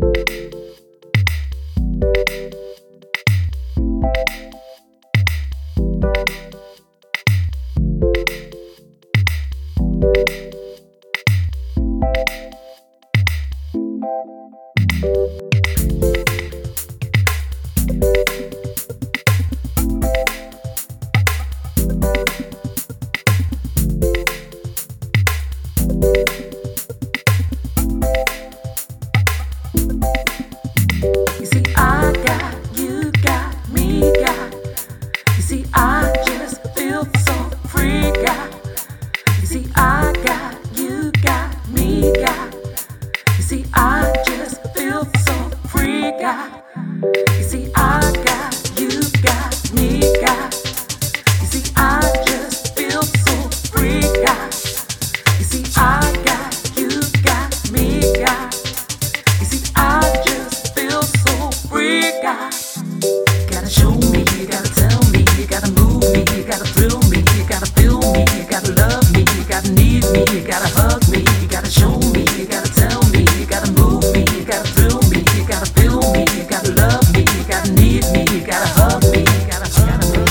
You see, I got, you got, me got. You see, I just feel so free, got. You see, I got, you got, me got. You see, I just feel so free, got. You see, I got, you got, me got. You see, I just feel so free, got. You see, I got, you got, me got. You see, I just feel so free, got. Gotta show me, you gotta tell me, you gotta move me, you gotta thrill me, you gotta feel me, you gotta love me, you gotta need me, you gotta hug me, you gotta show me, you gotta tell me, you gotta move me, you gotta thrill me, you gotta feel me, you gotta love me, you gotta need me, you gotta hug me, you gotta hug me.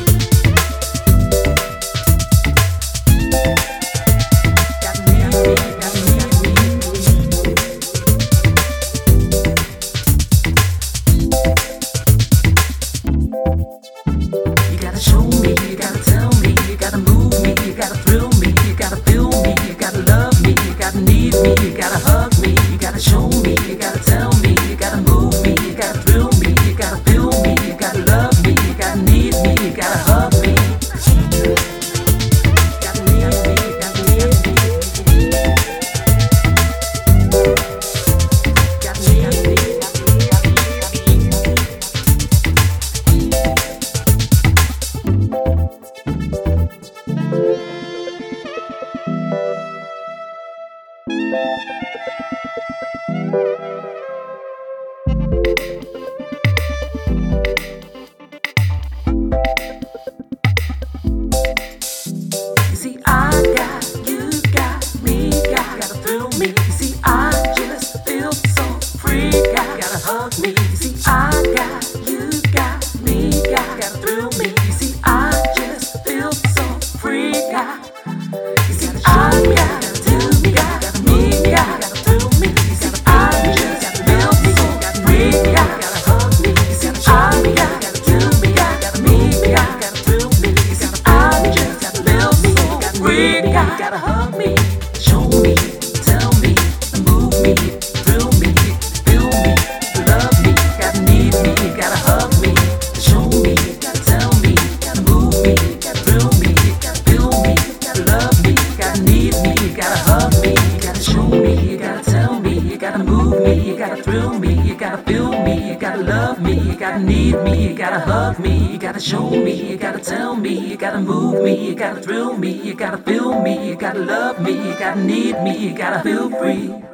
Gotta need me, gotta need me. You gotta show me, you gotta tell me, you gotta move me, you gotta thrill me, you gotta feel me, you gotta love me, you gotta need me, you gotta hug me, you gotta show me, you gotta tell me, you gotta move me, you gotta thrill me, you gotta feel me, you gotta love me, you gotta need me, you gotta hug me. Gotta need me, gotta need me. Gotta need me, You see, I got, you got, me got. Gotta thrill me. You see, I just feel so free. Gotta hug me. You see, I got, you got, me got. Gotta thrill me. You see, I just feel so free. You see, I got, you got, me got. Gotta thrill me. You see, I just feel so free. Gotta hug me. You see, I got, you got, me got. Gotta thrill me. You see, I just feel so free. Gotta hug me, show me, tell me, move me, thrill me, feel me, love me, gotta need me, gotta hug me, show me, tell me, gotta move me, gotta thrill me, gotta feel me, gotta love me, gotta need me, gotta hug me, gotta show me, you gotta tell me, you gotta move me, you gotta thrill me, you gotta feel me, you gotta love me, you gotta need me, you gotta hug me, you gotta show me, you gotta tell me, you gotta move me, you gotta thrill me, you gotta feel me, you gotta love me, you gotta need me, you gotta feel free.